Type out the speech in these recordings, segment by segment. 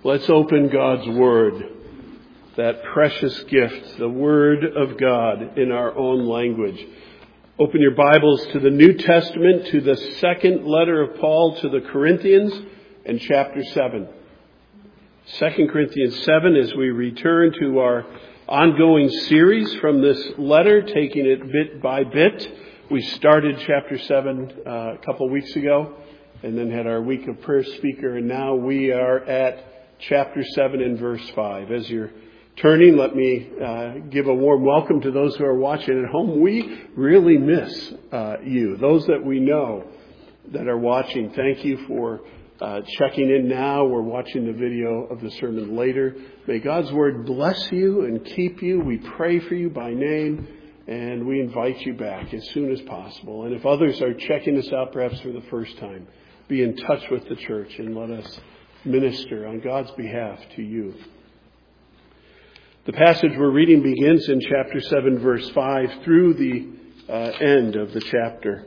Let's open God's Word, that precious gift, the Word of God in our own language. Open your Bibles to the New Testament, to the second letter of Paul to the Corinthians and chapter 7. 2 Corinthians 7 as we return to our ongoing series from this letter, taking it bit by bit. We started chapter 7 a couple weeks ago and then had our week of prayer speaker, and now we are at chapter 7 and verse 5. As you're turning, let me give a warm welcome to those who are watching at home. We really miss you. Those that we know that are watching, thank you for checking in now. We're watching the video of the sermon later. May God's Word bless you and keep you. We pray for you by name, and we invite you back as soon as possible. And if others are checking us out perhaps for the first time, be in touch with the church and let us minister on God's behalf to you. The passage we're reading begins in chapter 7, verse 5, through the end of the chapter.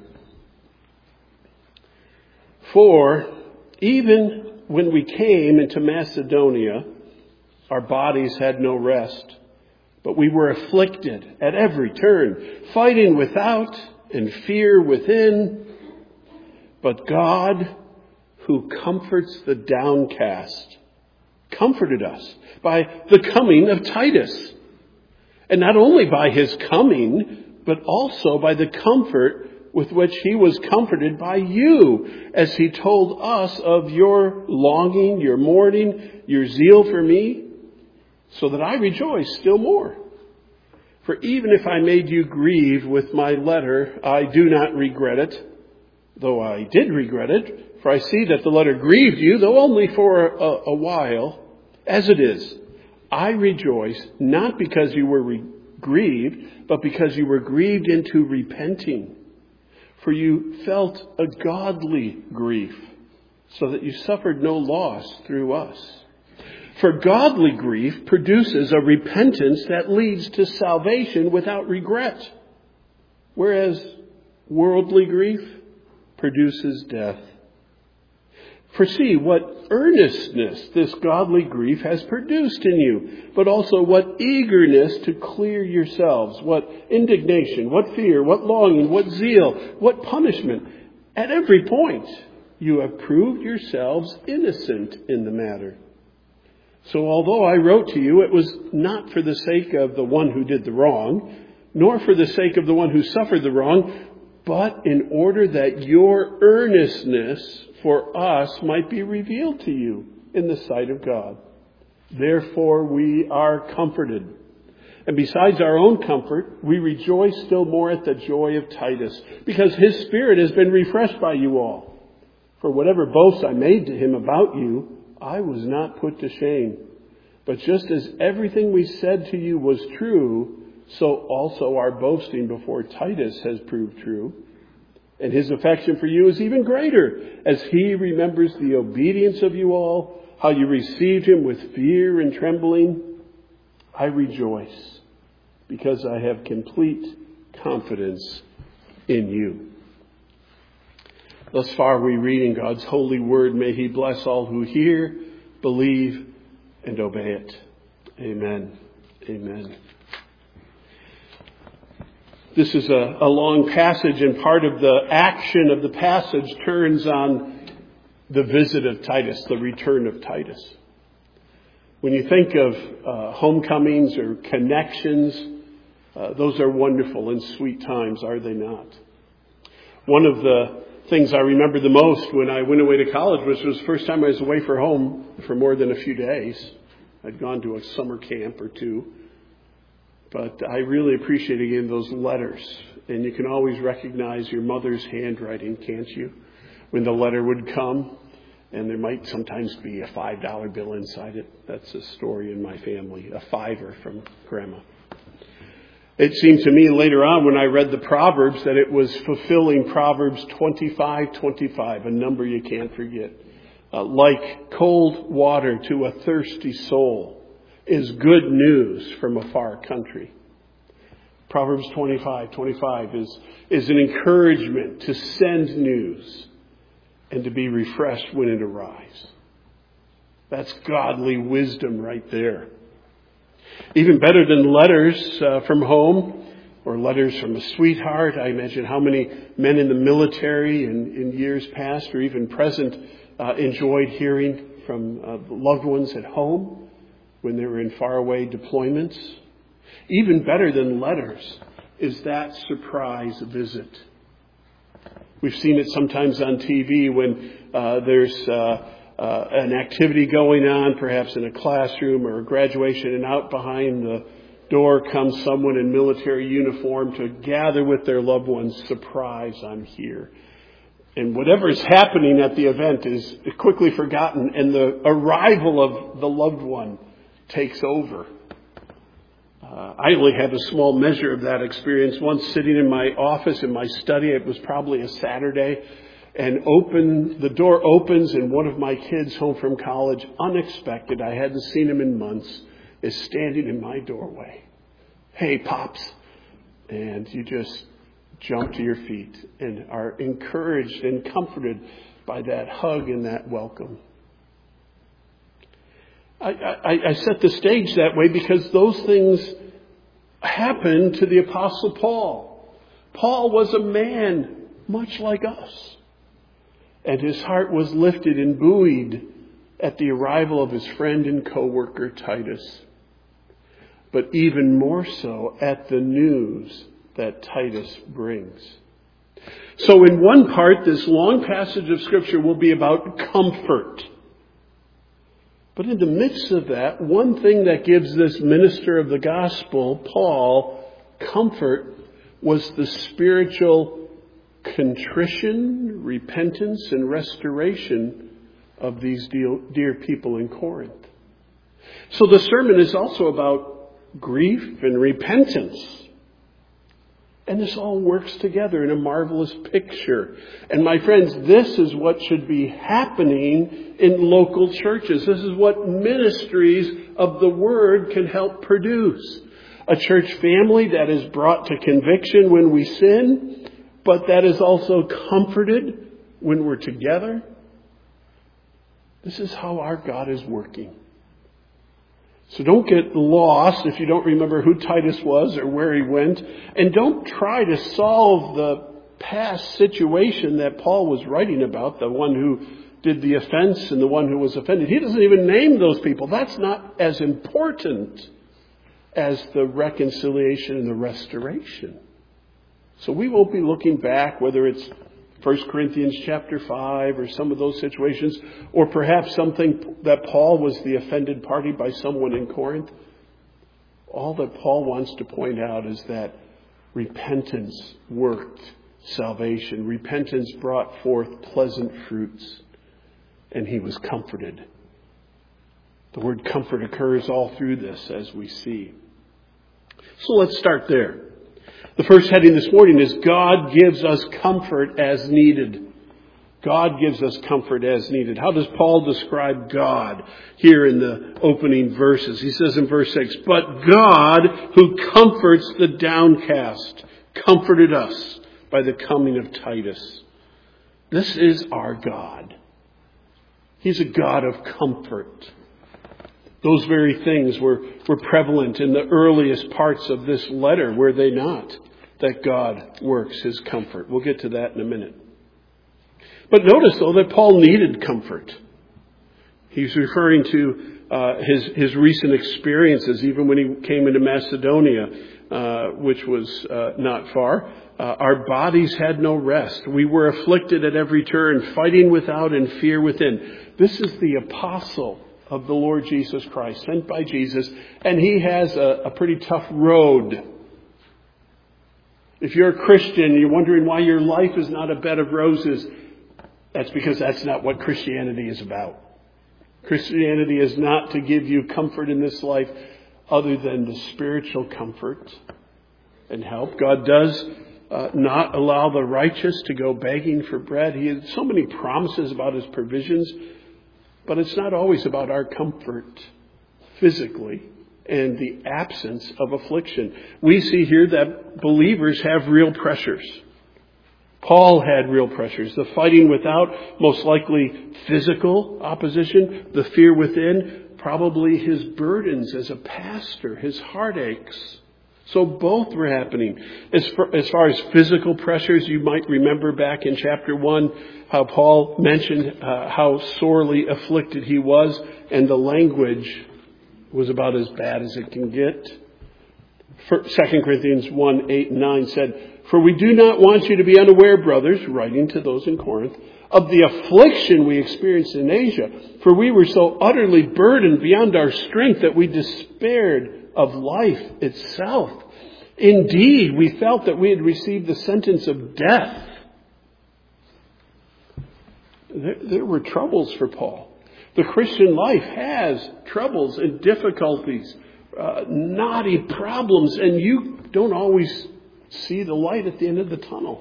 For even when we came into Macedonia, our bodies had no rest, but we were afflicted at every turn, fighting without and fear within. But God, who comforts the downcast, comforted us by the coming of Titus. And not only by his coming, but also by the comfort with which he was comforted by you, as he told us of your longing, your mourning, your zeal for me, so that I rejoice still more. For even if I made you grieve with my letter, I do not regret it, though I did regret it. For I see that the letter grieved you, though only for a while. As it is, I rejoice, not because you were grieved, but because you were grieved into repenting. For you felt a godly grief, so that you suffered no loss through us. For godly grief produces a repentance that leads to salvation without regret, whereas worldly grief produces death. For see what earnestness this godly grief has produced in you, but also what eagerness to clear yourselves, what indignation, what fear, what longing, what zeal, what punishment. At every point you have proved yourselves innocent in the matter. So although I wrote to you, it was not for the sake of the one who did the wrong, nor for the sake of the one who suffered the wrong, but in order that your earnestness for us might be revealed to you in the sight of God. Therefore we are comforted. And besides our own comfort, we rejoice still more at the joy of Titus, because his spirit has been refreshed by you all. For whatever boast I made to him about you, I was not put to shame. But just as everything we said to you was true, so also our boasting before Titus has proved true. And his affection for you is even greater, as he remembers the obedience of you all, how you received him with fear and trembling. I rejoice, because I have complete confidence in you. Thus far we read in God's holy word. May he bless all who hear, believe, and obey it. Amen. Amen. This is a long passage, and part of the action of the passage turns on the visit of Titus, the return of Titus. When you think of homecomings or connections, those are wonderful and sweet times, are they not? One of the things I remember the most when I went away to college was the first time I was away from home for more than a few days. I'd gone to a summer camp or two. But I really appreciate, again, those letters. And you can always recognize your mother's handwriting, can't you? When the letter would come, and there might sometimes be a $5 bill inside it. That's a story in my family, a $5 from Grandma. It seemed to me later on when I read the Proverbs that it was fulfilling Proverbs 25:25, a number you can't forget. Like cold water to a thirsty soul is good news from a far country. Proverbs 25:25 is an encouragement to send news and to be refreshed when it arrives. That's godly wisdom right there. Even better than letters from home or letters from a sweetheart. I imagine how many men in the military in years past or even present enjoyed hearing from loved ones at home when they were in faraway deployments. Even better than letters is that surprise visit. We've seen it sometimes on TV when there's an activity going on, perhaps in a classroom or a graduation, and out behind the door comes someone in military uniform to gather with their loved ones. Surprise, I'm here. And whatever is happening at the event is quickly forgotten, and the arrival of the loved one takes over. I only have a small measure of that experience. Once sitting in my office, in my study, it was probably a Saturday, and the door opens, and one of my kids home from college, unexpected, I hadn't seen him in months, is standing in my doorway. Hey, Pops. And you just jump to your feet and are encouraged and comforted by that hug and that welcome. I set the stage that way because those things happened to the Apostle Paul. Paul was a man much like us. And his heart was lifted and buoyed at the arrival of his friend and co-worker Titus. But even more so at the news that Titus brings. So in one part, this long passage of Scripture will be about comfort. But in the midst of that, one thing that gives this minister of the gospel, Paul, comfort was the spiritual contrition, repentance, and restoration of these dear people in Corinth. So the sermon is also about grief and repentance. And this all works together in a marvelous picture. And my friends, this is what should be happening in local churches. This is what ministries of the Word can help produce. A church family that is brought to conviction when we sin, but that is also comforted when we're together. This is how our God is working. So don't get lost if you don't remember who Titus was or where he went. And don't try to solve the past situation that Paul was writing about, the one who did the offense and the one who was offended. He doesn't even name those people. That's not as important as the reconciliation and the restoration. So we won't be looking back, whether it's 1 Corinthians chapter 5 or some of those situations, or perhaps something that Paul was the offended party by someone in Corinth. All that Paul wants to point out is that repentance worked salvation. Repentance brought forth pleasant fruits, and he was comforted. The word comfort occurs all through this, as we see. So let's start there. The first heading this morning is God gives us comfort as needed. God gives us comfort as needed. How does Paul describe God here in the opening verses? He says in verse 6, "But God, who comforts the downcast, comforted us by the coming of Titus." This is our God. He's a God of comfort. Those very things were prevalent in the earliest parts of this letter, were they not? That God works his comfort. We'll get to that in a minute. But notice, though, that Paul needed comfort. He's referring to his recent experiences, even when he came into Macedonia, which was not far. Our bodies had no rest. We were afflicted at every turn, fighting without and fear within. This is the apostle of the Lord Jesus Christ, sent by Jesus, and he has a pretty tough road. If you're a Christian and you're wondering why your life is not a bed of roses, that's because that's not what Christianity is about. Christianity is not to give you comfort in this life other than the spiritual comfort and help. God does not allow the righteous to go begging for bread. He has so many promises about his provisions, but it's not always about our comfort physically and the absence of affliction. We see here that believers have real pressures. Paul had real pressures. The fighting without, most likely physical opposition. The fear within, probably his burdens as a pastor, his heartaches. So both were happening. As far as physical pressures, you might remember back in chapter 1 how Paul mentioned how sorely afflicted he was, and the language was about as bad as it can get. 2 Corinthians 1, 8 and 9 said, "For we do not want you to be unaware, brothers," writing to those in Corinth, "of the affliction we experienced in Asia. For we were so utterly burdened beyond our strength that we despaired of life itself. Indeed, we felt that we had received the sentence of death." There were troubles for Paul. The Christian life has troubles and difficulties, knotty problems, and you don't always see the light at the end of the tunnel.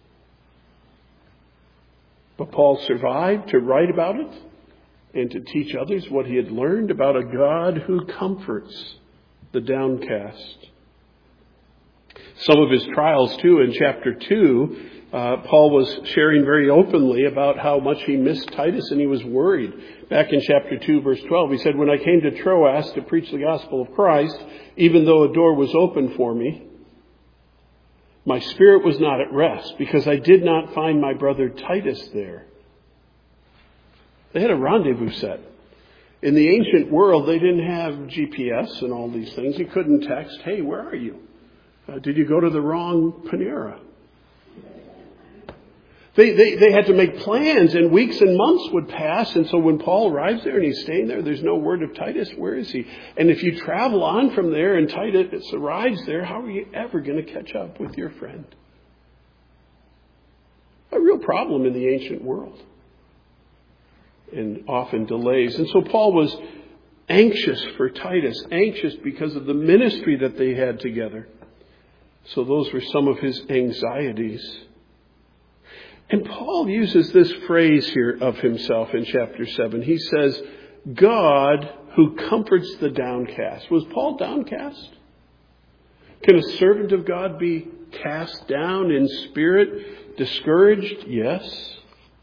But Paul survived to write about it and to teach others what he had learned about a God who comforts the downcast. Some of his trials, too, in chapter 2, Paul was sharing very openly about how much he missed Titus and he was worried. Back in chapter 2, verse 12, he said, "When I came to Troas to preach the gospel of Christ, even though a door was open for me, my spirit was not at rest because I did not find my brother Titus there." They had a rendezvous set. In the ancient world, they didn't have GPS and all these things. You couldn't text, "Hey, where are you? Did you go to the wrong Panera?" They had to make plans, and weeks and months would pass. And so when Paul arrives there and he's staying there, there's no word of Titus. Where is he? And if you travel on from there and Titus arrives there, how are you ever going to catch up with your friend? A real problem in the ancient world. And often delays. And so Paul was anxious for Titus, anxious because of the ministry that they had together. So those were some of his anxieties. And Paul uses this phrase here of himself in chapter 7. He says, "God who comforts the downcast." Was Paul downcast? Can a servant of God be cast down in spirit, discouraged? Yes.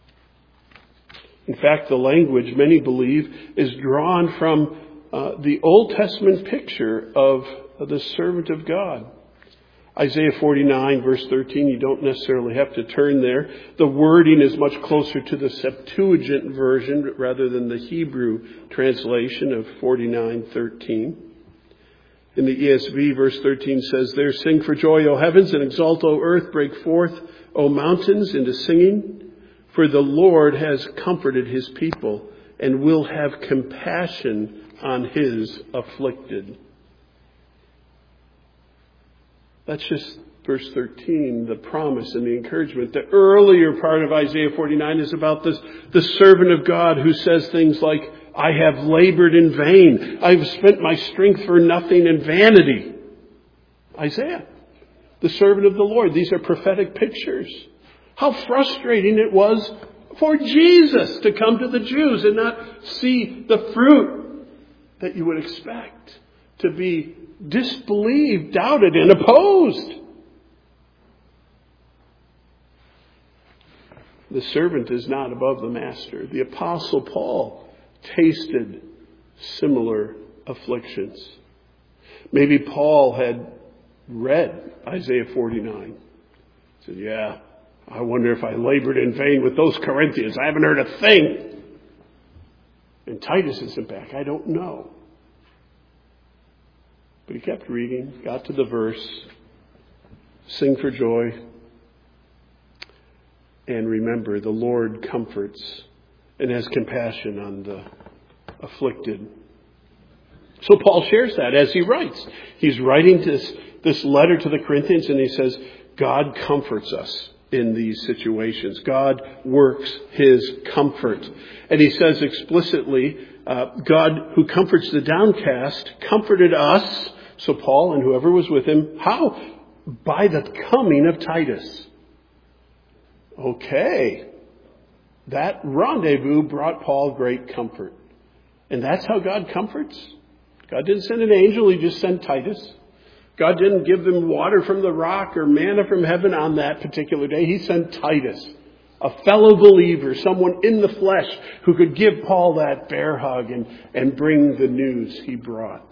In fact, the language, many believe, is drawn from the Old Testament picture of the servant of God. Isaiah 49, verse 13, you don't necessarily have to turn there. The wording is much closer to the Septuagint version rather than the Hebrew translation of 49:13. In the ESV, verse 13 says, "There sing for joy, O heavens, and exult, O earth, break forth, O mountains, into singing. For the Lord has comforted his people and will have compassion on his afflicted." That's just verse 13, the promise and the encouragement. The earlier part of Isaiah 49 is about the servant of God who says things like, "I have labored in vain. I've spent my strength for nothing in vanity." Isaiah, the servant of the Lord. These are prophetic pictures. How frustrating it was for Jesus to come to the Jews and not see the fruit that you would expect, to be disbelieved, doubted, and opposed. The servant is not above the master. The Apostle Paul tasted similar afflictions. Maybe Paul had read Isaiah 49. He said, "Yeah, I wonder if I labored in vain with those Corinthians. I haven't heard a thing. And Titus isn't back. I don't know." But he kept reading, got to the verse, "Sing for joy, and remember the Lord comforts and has compassion on the afflicted." So Paul shares that as he writes. He's writing this letter to the Corinthians, and he says, God comforts us in these situations. God works his comfort. And he says explicitly, God who comforts the downcast comforted us. So Paul and whoever was with him, how? By the coming of Titus. Okay. That rendezvous brought Paul great comfort. And that's how God comforts. God didn't send an angel, he just sent Titus. God didn't give them water from the rock or manna from heaven on that particular day. He sent Titus, a fellow believer, someone in the flesh who could give Paul that bear hug and bring the news he brought.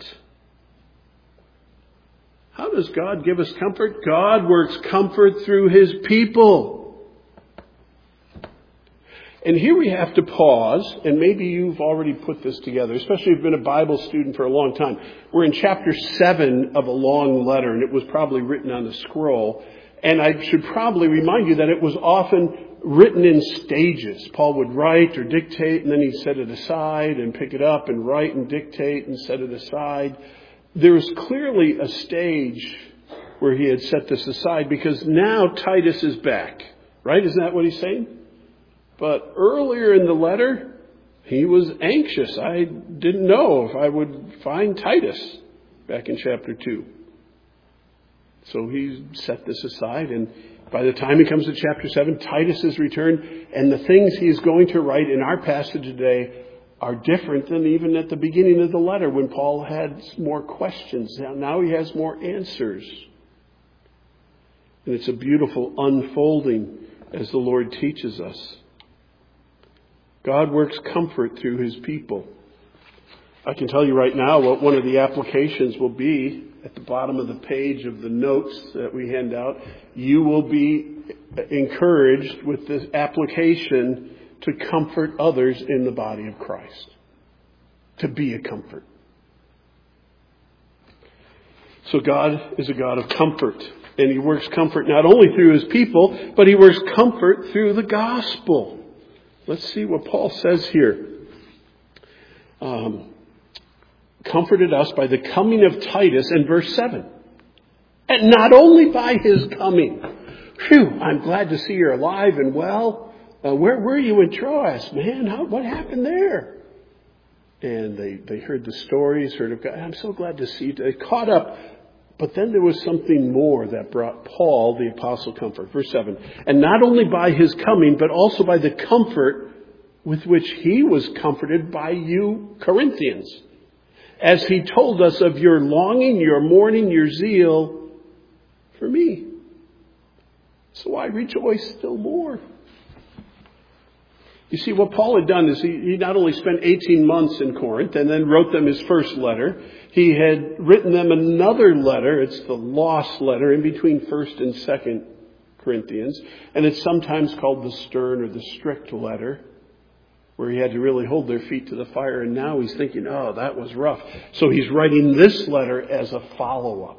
How does God give us comfort? God works comfort through His people. And here we have to pause, and maybe you've already put this together, especially if you've been a Bible student for a long time. We're in chapter 7 of a long letter, and it was probably written on a scroll. And I should probably remind you that it was often written in stages. Paul would write or dictate, and then he'd set it aside and pick it up and write and dictate and set it aside. There was clearly a stage where he had set this aside because now Titus is back. Right? Isn't that what he's saying? But earlier in the letter, he was anxious. I didn't know if I would find Titus back in chapter 2. So he set this aside, and by the time he comes to chapter 7, Titus has returned, and the things he is going to write in our passage today are different than even at the beginning of the letter when Paul had more questions. Now he has more answers. And it's a beautiful unfolding as the Lord teaches us. God works comfort through His people. I can tell you right now what one of the applications will be at the bottom of the page of the notes that we hand out. You will be encouraged with this application to comfort others in the body of Christ. To be a comfort. So God is a God of comfort. And He works comfort not only through His people, but He works comfort through the gospel. Let's see what Paul says here. Comforted us by the coming of Titus in verse 7. And not only by his coming. Phew, I'm glad to see you're alive and well. Where were you in Troas? Man, what happened there? And they heard the stories, heard of God. I'm so glad to see you. They caught up. But then there was something more that brought Paul, the apostle, comfort. Verse 7. And not only by his coming, but also by the comfort with which he was comforted by you, Corinthians. As he told us of your longing, your mourning, your zeal for me. So I rejoice still more. You see, what Paul had done is he not only spent 18 months in Corinth and then wrote them his first letter, he had written them another letter. It's the lost letter in between 1st and 2nd Corinthians. And it's sometimes called the stern or the strict letter, where he had to really hold their feet to the fire. And now he's thinking, oh, that was rough. So he's writing this letter as a follow-up.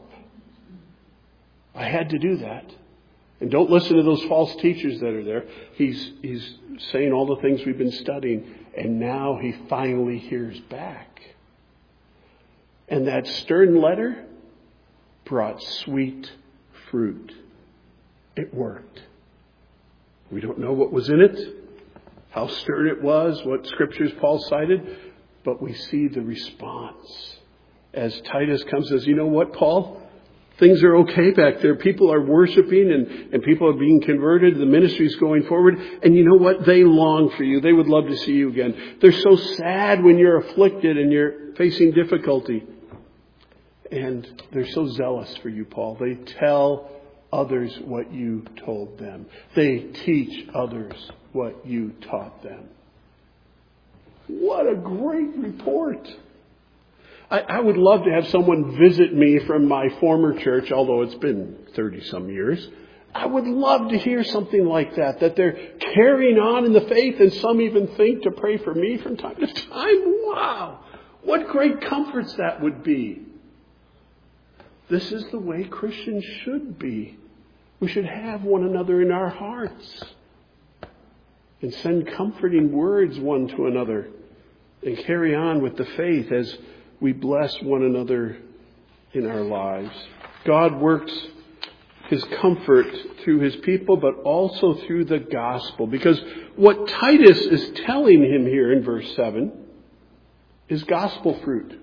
I had to do that. And don't listen to those false teachers that are there. He's saying all the things we've been studying. And now he finally hears back. And that stern letter brought sweet fruit. It worked. We don't know what was in it, how stern it was, what scriptures Paul cited, but we see the response. As Titus comes and says, you know what, Paul? Things are okay back there. People are worshiping and people are being converted. The ministry's going forward. And you know what? They long for you. They would love to see you again. They're so sad when you're afflicted and you're facing difficulty. And they're so zealous for you, Paul. They tell others what you told them. They teach others what you taught them. What a great report. I would love to have someone visit me from my former church, although it's been 30-some years. I would love to hear something like that they're carrying on in the faith, and some even think to pray for me from time to time. Wow! What great comforts that would be. This is the way Christians should be. We should have one another in our hearts and send comforting words one to another and carry on with the faith as we bless one another in our lives. God works His comfort through His people, but also through the gospel. Because what Titus is telling him here in verse 7 is gospel fruit.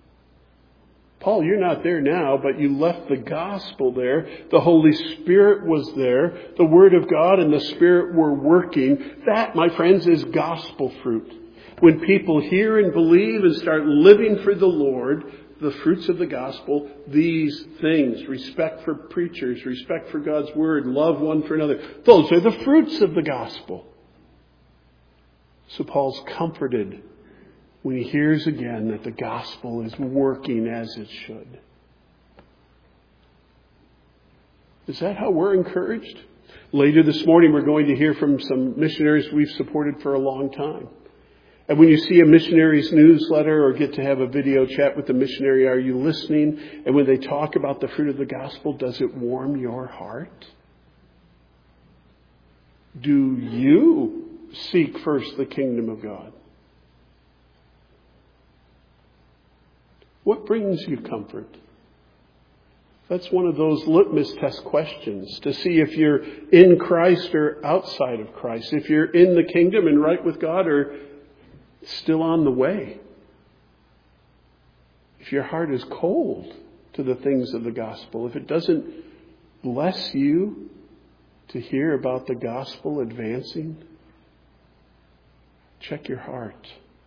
Paul, you're not there now, but you left the gospel there. The Holy Spirit was there. The Word of God and the Spirit were working. That, my friends, is gospel fruit. When people hear and believe and start living for the Lord, the fruits of the gospel, these things: respect for preachers, respect for God's word, love one for another. Those are the fruits of the gospel. So Paul's comforted when he hears again that the gospel is working as it should. Is that how we're encouraged? Later this morning, we're going to hear from some missionaries we've supported for a long time. And when you see a missionary's newsletter or get to have a video chat with the missionary, are you listening? And when they talk about the fruit of the gospel, does it warm your heart? Do you seek first the kingdom of God? What brings you comfort? That's one of those litmus test questions to see if you're in Christ or outside of Christ. If you're in the kingdom and right with God or still on the way. If your heart is cold to the things of the gospel, if it doesn't bless you to hear about the gospel advancing, check your heart.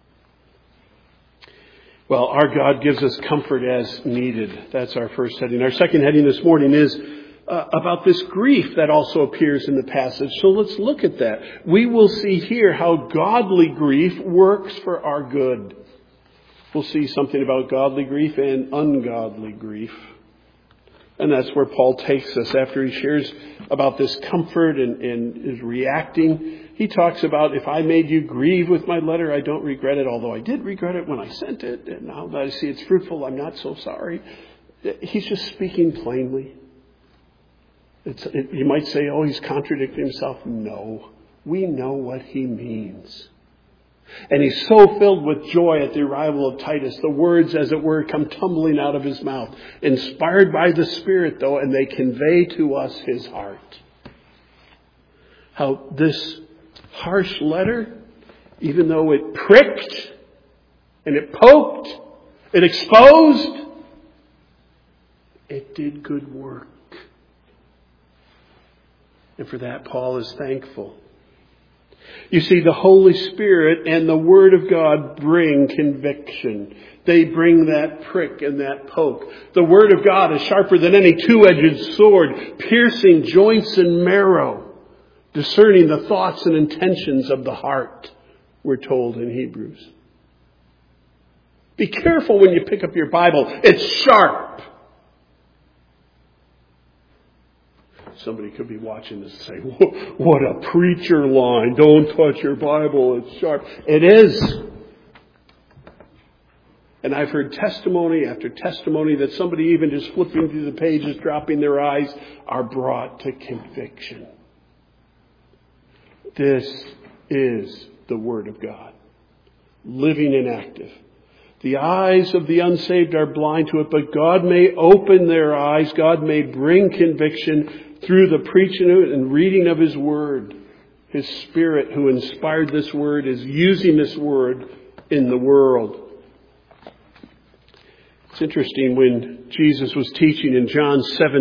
Well, our God gives us comfort as needed. That's our first heading. Our second heading this morning is about this grief that also appears in the passage. So let's look at that. We will see here how godly grief works for our good. We'll see something about godly grief and ungodly grief. And that's where Paul takes us after he shares about this comfort and is reacting. He talks about, if I made you grieve with my letter, I don't regret it, although I did regret it when I sent it. And now that I see it's fruitful, I'm not so sorry. He's just speaking plainly. You might say, oh, he's contradicting himself. No, we know what he means. And he's so filled with joy at the arrival of Titus. The words, as it were, come tumbling out of his mouth. Inspired by the Spirit, though, and they convey to us his heart. How this harsh letter, even though it pricked and it poked, it exposed, it did good work. And for that, Paul is thankful. You see, the Holy Spirit and the Word of God bring conviction. They bring that prick and that poke. The Word of God is sharper than any two-edged sword, piercing joints and marrow, discerning the thoughts and intentions of the heart, we're told in Hebrews. Be careful when you pick up your Bible. It's sharp. Somebody could be watching this and say, what a preacher line. Don't touch your Bible. It's sharp. It is. And I've heard testimony after testimony that somebody even just flipping through the pages, dropping their eyes, are brought to conviction. This is the Word of God, living and active. The eyes of the unsaved are blind to it, but God may open their eyes. God may bring conviction through the preaching and reading of His Word. His Spirit, who inspired this Word, is using this Word in the world. It's interesting when Jesus was teaching in John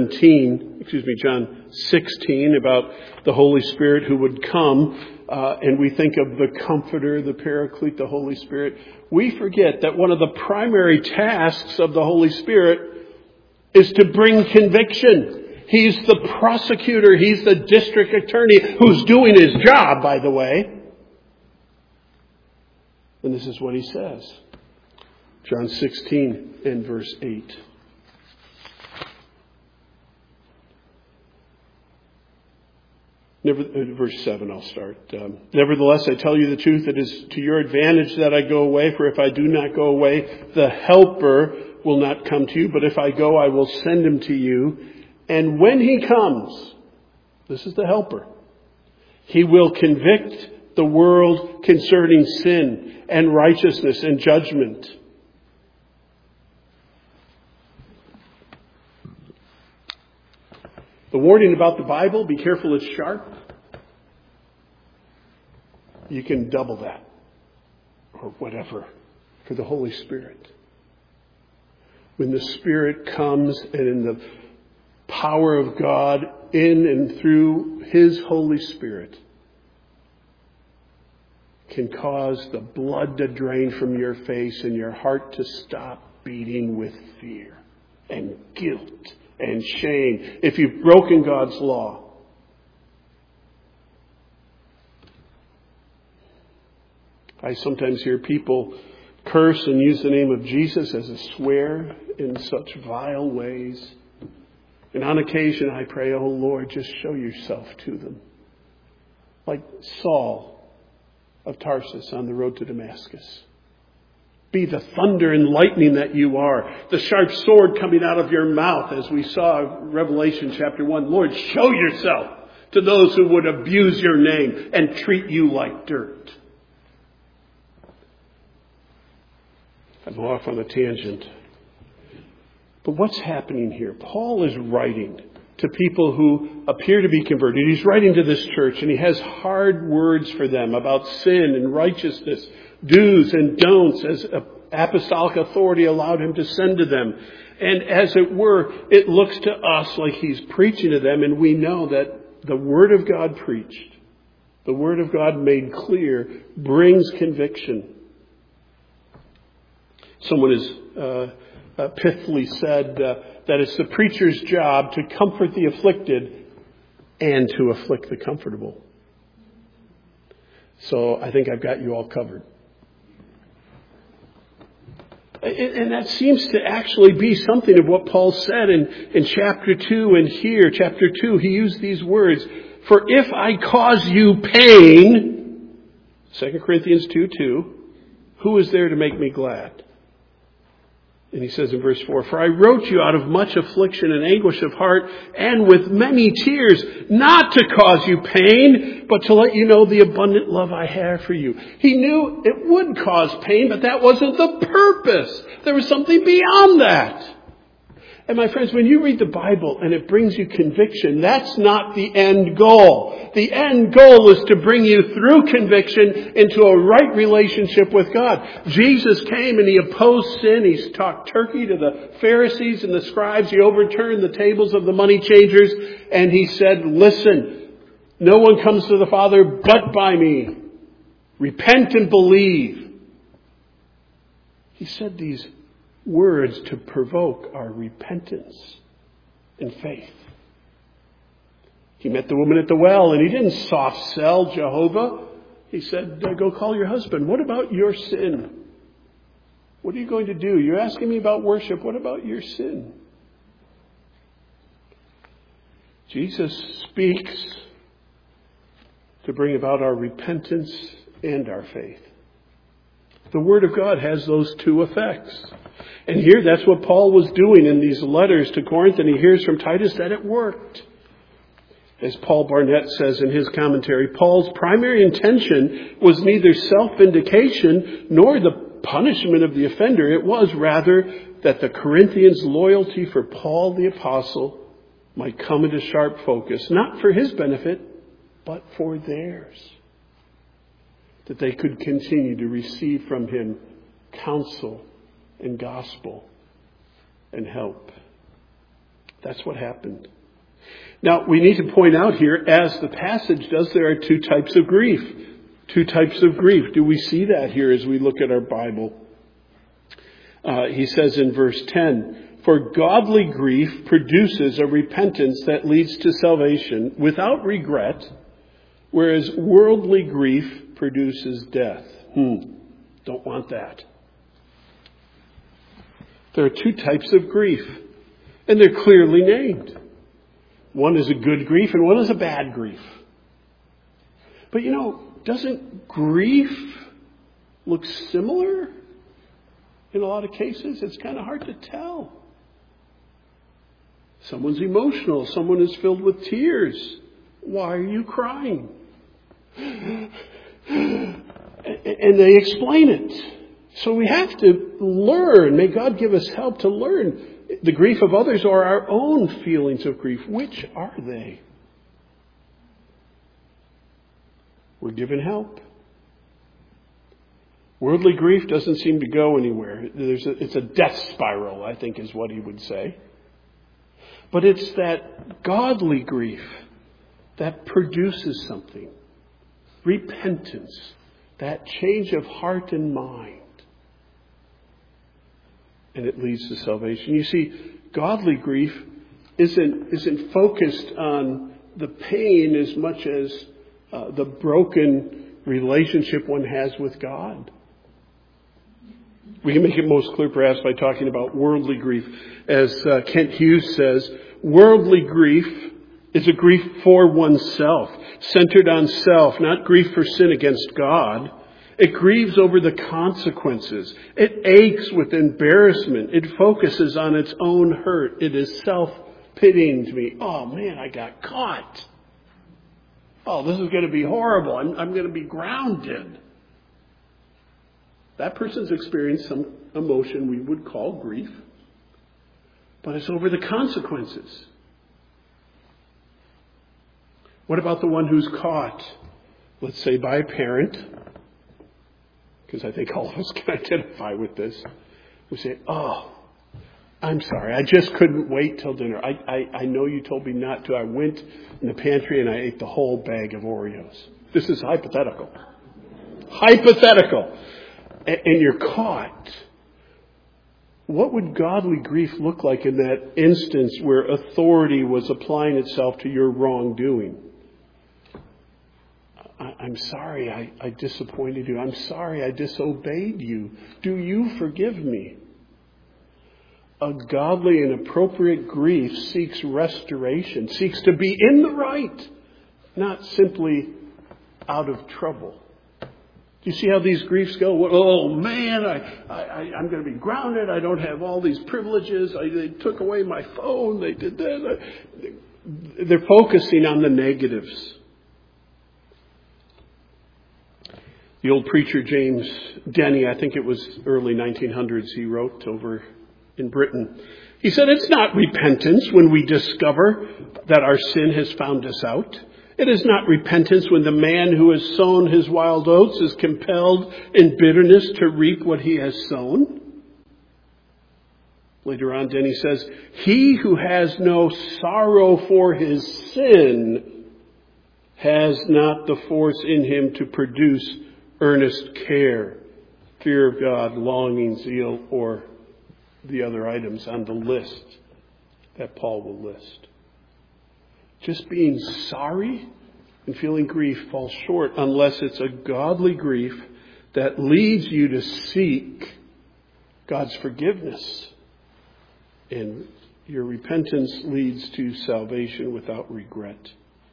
16 about the Holy Spirit who would come, and we think of the Comforter, the Paraclete, the Holy Spirit. We forget that one of the primary tasks of the Holy Spirit is to bring conviction. He's the prosecutor. He's the district attorney who's doing his job, by the way. And this is what he says. John 16 and verse 8. Verse 7, I'll start. Nevertheless, I tell you the truth, it is to your advantage that I go away, for if I do not go away, the Helper will not come to you, but if I go, I will send him to you. And when he comes, this is the Helper, he will convict the world concerning sin and righteousness and judgment. The warning about the Bible, be careful it's sharp. You can double that or whatever for the Holy Spirit. When the Spirit comes and in the power of God in and through His Holy Spirit can cause the blood to drain from your face and your heart to stop beating with fear and guilt and shame if you've broken God's law. I sometimes hear people curse and use the name of Jesus as a swear in such vile ways. And on occasion I pray, oh Lord, just show yourself to them. Like Saul of Tarsus on the road to Damascus. Be the thunder and lightning that you are. The sharp sword coming out of your mouth, as we saw in Revelation chapter 1. Lord, show yourself to those who would abuse your name and treat you like dirt. I'm off on a tangent. But what's happening here? Paul is writing to people who appear to be converted. He's writing to this church, and he has hard words for them about sin and righteousness, do's and don'ts, as apostolic authority allowed him to send to them. And as it were, it looks to us like he's preaching to them, and we know that the Word of God preached, the Word of God made clear, brings conviction. Someone has pithily said that it's the preacher's job to comfort the afflicted and to afflict the comfortable. So I think I've got you all covered. And that seems to actually be something of what Paul said in chapter 2 and here. Chapter 2, he used these words. For if I cause you pain, 2 Corinthians 2:2, who is there to make me glad? And he says in verse 4, for I wrote you out of much affliction and anguish of heart and with many tears, not to cause you pain, but to let you know the abundant love I have for you. He knew it would cause pain, but that wasn't the purpose. There was something beyond that. And my friends, when you read the Bible and it brings you conviction, that's not the end goal. The end goal is to bring you through conviction into a right relationship with God. Jesus came and he opposed sin. He talked turkey to the Pharisees and the scribes. He overturned the tables of the money changers. And he said, listen, no one comes to the Father but by me. Repent and believe. He said these words to provoke our repentance and faith. He met the woman at the well and he didn't soft sell Jehovah. He said, go call your husband. What about your sin? What are you going to do? You're asking me about worship. What about your sin? Jesus speaks to bring about our repentance and our faith. The Word of God has those two effects. And here, that's what Paul was doing in these letters to Corinth, and he hears from Titus that it worked. As Paul Barnett says in his commentary, Paul's primary intention was neither self-vindication nor the punishment of the offender. It was rather that the Corinthians' loyalty for Paul the apostle might come into sharp focus, not for his benefit, but for theirs. That they could continue to receive from him counsel and gospel and help. That's what happened. Now, we need to point out here, as the passage does, there are two types of grief. Two types of grief. Do we see that here as we look at our Bible? He says in verse 10, for godly grief produces a repentance that leads to salvation without regret, whereas worldly grief produces death. Don't want that. There are two types of grief, and they're clearly named. One is a good grief and one is a bad grief. But doesn't grief look similar in a lot of cases? It's kind of hard to tell. Someone's emotional, someone is filled with tears. Why are you crying? And they explain it. So we have to learn. May God give us help to learn the grief of others or our own feelings of grief. Which are they? We're given help. Worldly grief doesn't seem to go anywhere. It's a death spiral, I think is what he would say. But it's that godly grief that produces something. Repentance. That change of heart and mind. and it leads to salvation. You see, godly grief isn't focused on the pain as much as the broken relationship one has with God. We can make it most clear perhaps by talking about worldly grief. As Kent Hughes says, worldly grief is a grief for oneself, centered on self, not grief for sin against God. It grieves over the consequences. It aches with embarrassment. It focuses on its own hurt. It is self-pitying to me. Oh man, I got caught. Oh, this is going to be horrible. I'm going to be grounded. That person's experienced some emotion we would call grief, but it's over the consequences. What about the one who's caught, let's say by a parent? Because I think all of us can identify with this. We say, oh, I'm sorry, I just couldn't wait till dinner. I know you told me not to. I went in the pantry and I ate the whole bag of Oreos. This is hypothetical. Hypothetical. And you're caught. What would godly grief look like in that instance where authority was applying itself to your wrongdoing? I'm sorry I disappointed you. I'm sorry I disobeyed you. Do you forgive me? A godly and appropriate grief seeks restoration, seeks to be in the right, not simply out of trouble. Do you see how these griefs go? Oh man, I'm going to be grounded. I don't have all these privileges. They took away my phone. They did that. They're focusing on the negatives. The old preacher James Denney, I think it was early 1900s, he wrote over in Britain. He said, it's not repentance when we discover that our sin has found us out. It is not repentance when the man who has sown his wild oats is compelled in bitterness to reap what he has sown. Later on, Denney says, he who has no sorrow for his sin has not the force in him to produce earnest care, fear of God, longing, zeal, or the other items on the list that Paul will list. Just being sorry and feeling grief falls short unless it's a godly grief that leads you to seek God's forgiveness. And your repentance leads to salvation without regret.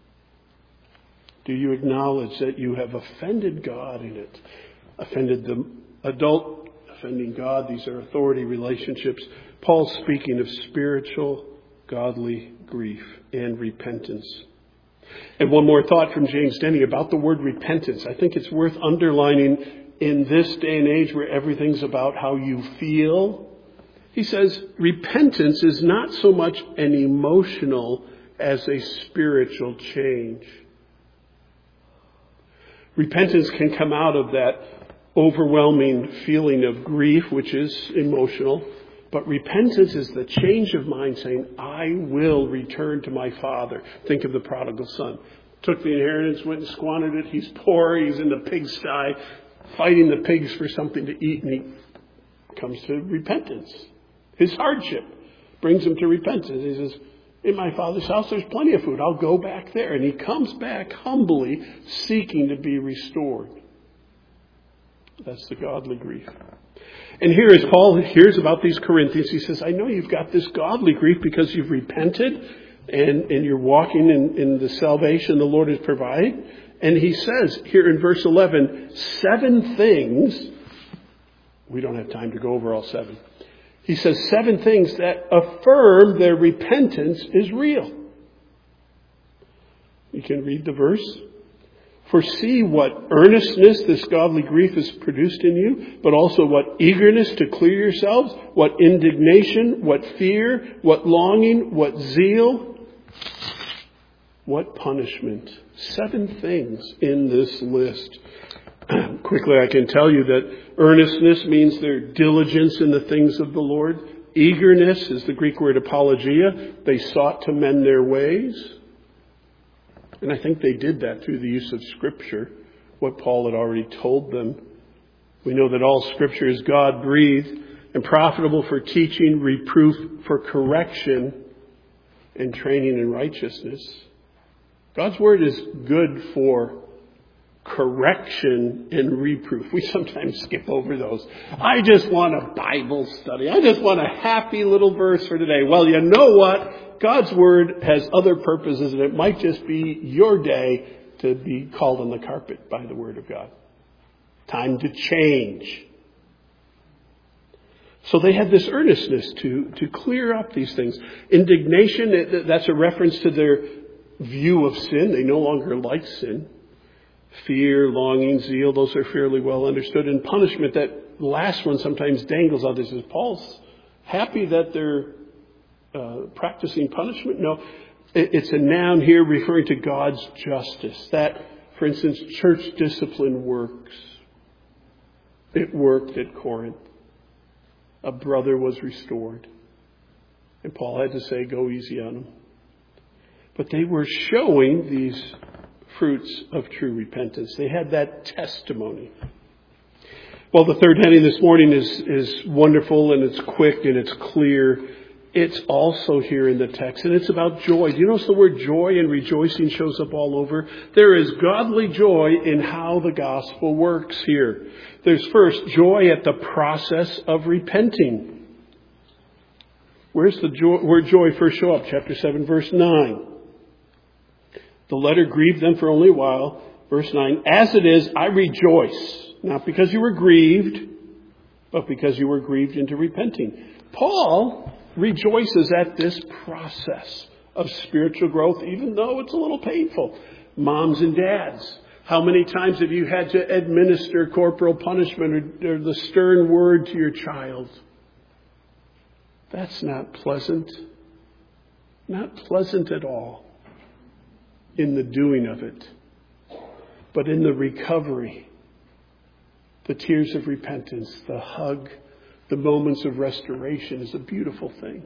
Do you acknowledge that you have offended God in it? Offended the adult, offending God. These are authority relationships. Paul's speaking of spiritual, godly grief and repentance. And one more thought from James Denney about the word repentance. I think it's worth underlining in this day and age where everything's about how you feel. He says repentance is not so much an emotional as a spiritual change. Repentance can come out of that overwhelming feeling of grief, which is emotional. But repentance is the change of mind saying, I will return to my Father. Think of the prodigal son. Took the inheritance, went and squandered it. He's poor. He's in the pigsty, fighting the pigs for something to eat. And he comes to repentance. His hardship brings him to repentance. He says, in my Father's house, there's plenty of food. I'll go back there. And he comes back humbly, seeking to be restored. That's the godly grief. And here, as Paul hears about these Corinthians, he says, I know you've got this godly grief because you've repented and you're walking in the salvation the Lord has provided. And he says here in verse 11, 7 things. We don't have time to go over all 7. He says 7 things that affirm their repentance is real. You can read the verse. For see what earnestness this godly grief has produced in you, but also what eagerness to clear yourselves, what indignation, what fear, what longing, what zeal, what punishment. 7 things in this list. Quickly, I can tell you that earnestness means their diligence in the things of the Lord. Eagerness is the Greek word apologia. They sought to mend their ways. And I think they did that through the use of Scripture, what Paul had already told them. We know that all Scripture is God-breathed and profitable for teaching, reproof, for correction, and training in righteousness. God's Word is good for correction and reproof. We sometimes skip over those. I just want a Bible study. I just want a happy little verse for today. Well, you know what? God's Word has other purposes, and it might just be your day to be called on the carpet by the Word of God. Time to change. So they had this earnestness to clear up these things. Indignation, that's a reference to their view of sin. They no longer like sin. Fear, longing, zeal, those are fairly well understood. And punishment, that last one sometimes dangles out. Is Paul's happy that they're practicing punishment? No, it's a noun here referring to God's justice. That, for instance, church discipline works. It worked at Corinth. A brother was restored. And Paul had to say, go easy on him. But they were showing these fruits of true repentance. They had that testimony. Well, the third heading this morning is wonderful, and it's quick and it's clear. It's also here in the text, and it's about joy. Do you notice the word joy and rejoicing shows up all over? There is godly joy in how the gospel works here. There's first joy at the process of repenting. Where's the word joy first show up? Chapter 7, verse 9. The letter grieved them for only a while. Verse 9, as it is, I rejoice, not because you were grieved, but because you were grieved into repenting. Paul rejoices at this process of spiritual growth, even though it's a little painful. Moms and dads, how many times have you had to administer corporal punishment or the stern word to your child? That's not pleasant. Not pleasant at all in the doing of it. But in the recovery, the tears of repentance, the hug, the moments of restoration is a beautiful thing.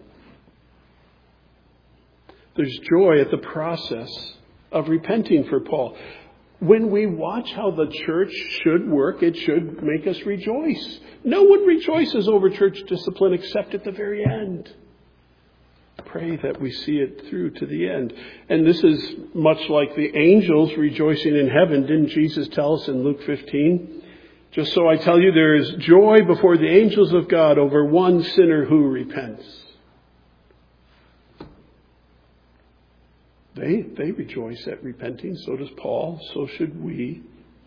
There's joy at the process of repenting for Paul. When we watch how the church should work, it should make us rejoice. No one rejoices over church discipline except at the very end. Pray that we see it through to the end. And this is much like the angels rejoicing in heaven. Didn't Jesus tell us in Luke 15? Just so I tell you, there is joy before the angels of God over one sinner who repents. They rejoice at repenting. So does Paul. So should we.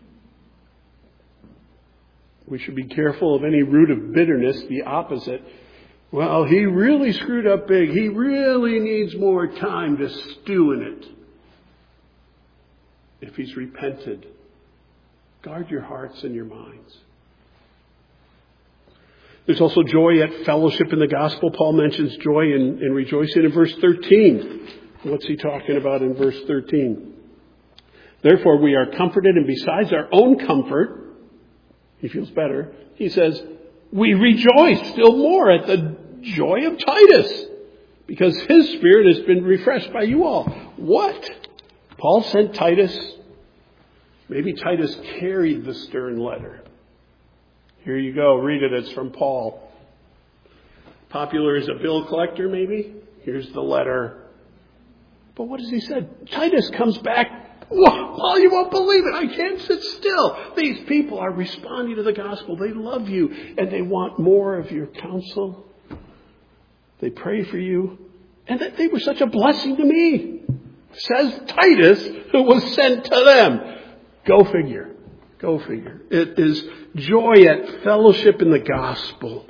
We should be careful of any root of bitterness, the opposite. Well, he really screwed up big. He really needs more time to stew in it. If he's repented, guard your hearts and your minds. There's also joy at fellowship in the gospel. Paul mentions joy in rejoicing in verse 13. What's he talking about in verse 13? Therefore we are comforted, and besides our own comfort, he feels better, he says, we rejoice still more at the joy of Titus, because his spirit has been refreshed by you all. What? Paul sent Titus. Maybe Titus carried the stern letter. Here you go. Read it. It's from Paul. Popular as a bill collector, maybe? Here's the letter. But what has he said? Titus comes back. Whoa, Paul, you won't believe it. I can't sit still. These people are responding to the gospel. They love you, and they want more of your counsel. They pray for you. And that they were such a blessing to me, says Titus, who was sent to them. Go figure. Go figure. It is joy at fellowship in the gospel.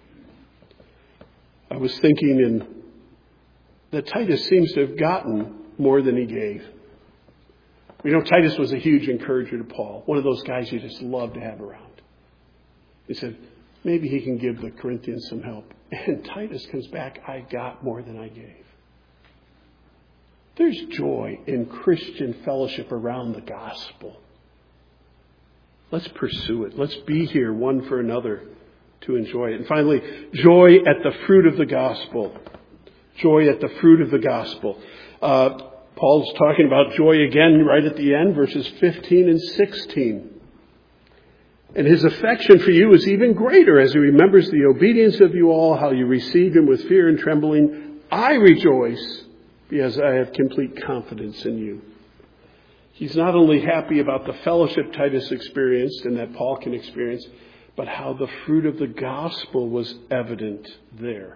I was thinking that Titus seems to have gotten more than he gave. You know, Titus was a huge encourager to Paul. One of those guys you just love to have around. He said, maybe he can give the Corinthians some help. And Titus comes back, I got more than I gave. There's joy in Christian fellowship around the gospel. Let's pursue it. Let's be here one for another to enjoy it. And finally, joy at the fruit of the gospel. Joy at the fruit of the gospel. Paul's talking about joy again right at the end, verses 15 and 16. And his affection for you is even greater as he remembers the obedience of you all, how you received him with fear and trembling. I rejoice because I have complete confidence in you. He's not only happy about the fellowship Titus experienced and that Paul can experience, but how the fruit of the gospel was evident there.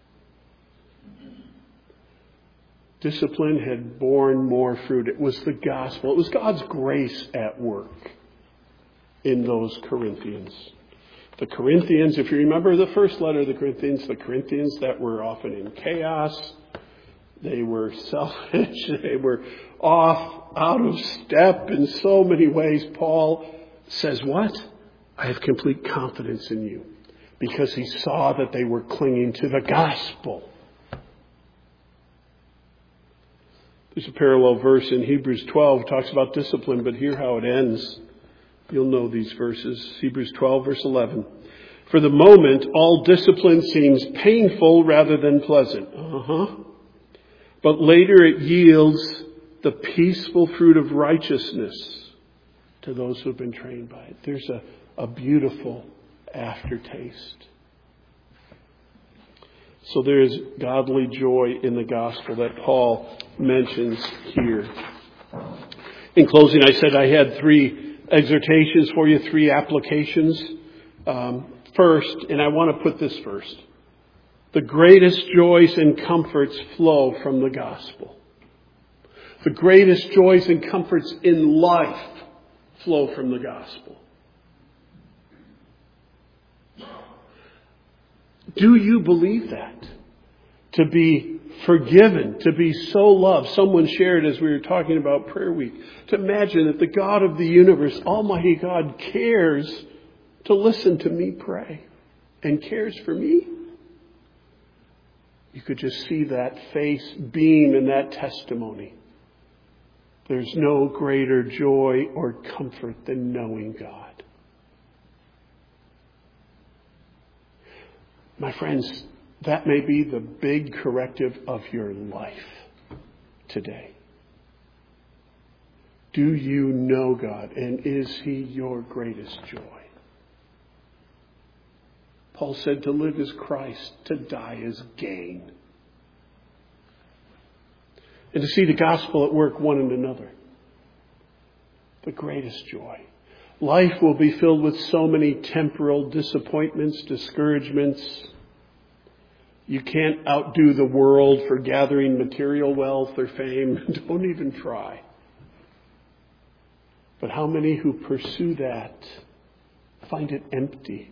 Discipline had borne more fruit. It was the gospel. It was God's grace at work in those Corinthians. The Corinthians, if you remember the first letter of the Corinthians that were often in chaos, they were selfish, they were out of step in so many ways. Paul says, what? I have complete confidence in you, because he saw that they were clinging to the gospel. There's a parallel verse in Hebrews 12, talks about discipline, but hear how it ends. You'll know these verses. Hebrews 12, verse 11. For the moment, all discipline seems painful rather than pleasant. But later it yields the peaceful fruit of righteousness to those who have been trained by it. There's a beautiful aftertaste. So there is godly joy in the gospel that Paul mentions here. In closing, I said I had 3 exhortations for you, 3 applications. First, and I want to put this first. The greatest joys and comforts flow from the gospel. The greatest joys and comforts in life flow from the gospel. Do you believe that? To be forgiven, to be so loved. Someone shared as we were talking about prayer week, to imagine that the God of the universe, Almighty God, cares to listen to me pray and cares for me. You could just see that face beam in that testimony. There's no greater joy or comfort than knowing God. My friends, that may be the big corrective of your life today. Do you know God, and is He your greatest joy? Paul said to live is Christ, to die is gain. And to see the gospel at work one in another. The greatest joy. Life will be filled with so many temporal disappointments, discouragements. You can't outdo the world for gathering material wealth or fame. Don't even try. But how many who pursue that find it empty?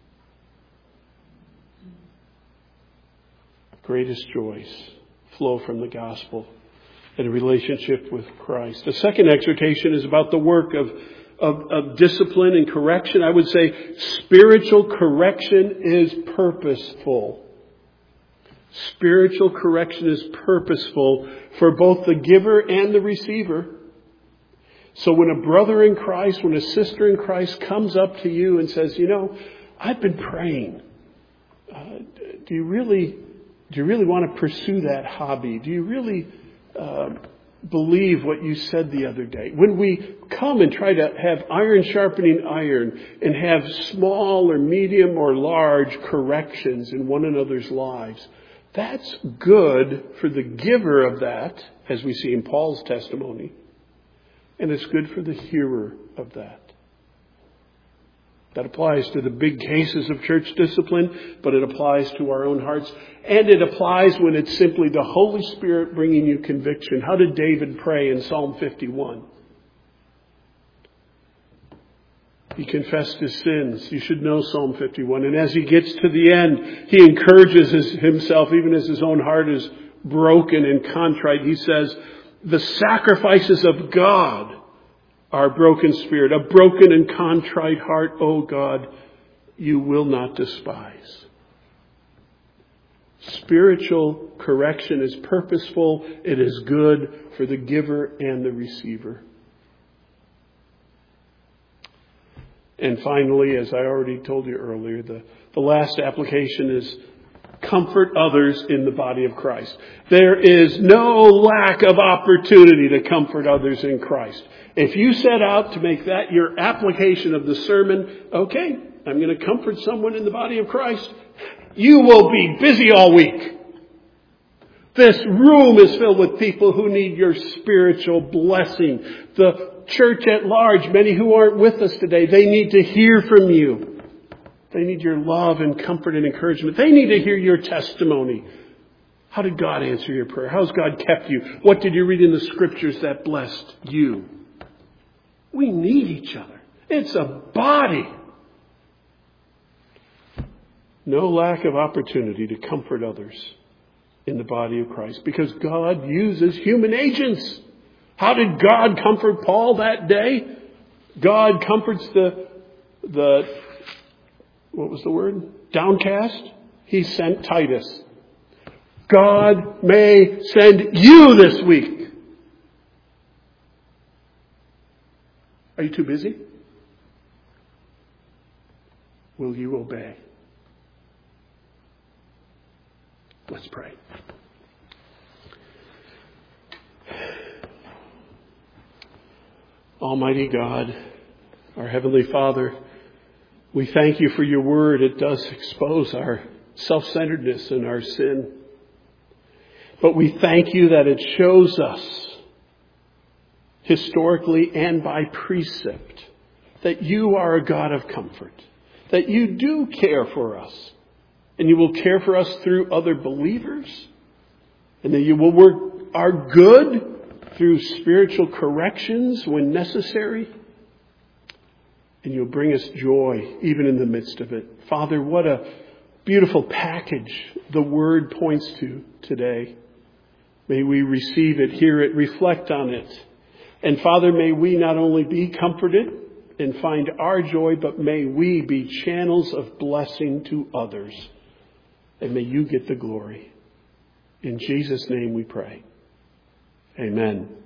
Greatest joys flow from the gospel and a relationship with Christ. The second exhortation is about the work of discipline and correction. I would say spiritual correction is purposeful. Spiritual correction is purposeful for both the giver and the receiver. So when a brother in Christ, when a sister in Christ comes up to you and says, I've been praying. Do you really want to pursue that hobby? Do you really believe what you said the other day? When we come and try to have iron sharpening iron and have small or medium or large corrections in one another's lives, that's good for the giver of that, as we see in Paul's testimony, and it's good for the hearer of that. That applies to the big cases of church discipline, but it applies to our own hearts. And it applies when it's simply the Holy Spirit bringing you conviction. How did David pray in Psalm 51? He confessed his sins. You should know Psalm 51. And as he gets to the end, he encourages himself, even as his own heart is broken and contrite. He says, the sacrifices of God are a broken spirit, a broken and contrite heart, O God, you will not despise. Spiritual correction is purposeful. It is good for the giver and the receiver. And finally, as I already told you earlier, the last application is comfort others in the body of Christ. There is no lack of opportunity to comfort others in Christ. If you set out to make that your application of the sermon, okay, I'm going to comfort someone in the body of Christ, you will be busy all week. This room is filled with people who need your spiritual blessing. The church at large, many who aren't with us today, they need to hear from you. They need your love and comfort and encouragement. They need to hear your testimony. How did God answer your prayer? How's God kept you? What did you read in the scriptures that blessed you? We need each other. It's a body. No lack of opportunity to comfort others in the body of Christ, because God uses human agents. How did God comfort Paul that day? God comforts the what was the word? Downcast. He sent Titus. God may send you this week. Are you too busy? Will you obey? Let's pray. Almighty God, our Heavenly Father, we thank you for your word. It does expose our self-centeredness and our sin. But we thank you that it shows us, historically and by precept, that you are a God of comfort, that you do care for us, and you will care for us through other believers, and that you will work our good through spiritual corrections when necessary, and you'll bring us joy even in the midst of it. Father, what a beautiful package the Word points to today. May we receive it, hear it, reflect on it. And Father, may we not only be comforted and find our joy, but may we be channels of blessing to others. And may you get the glory. In Jesus' name we pray. Amen.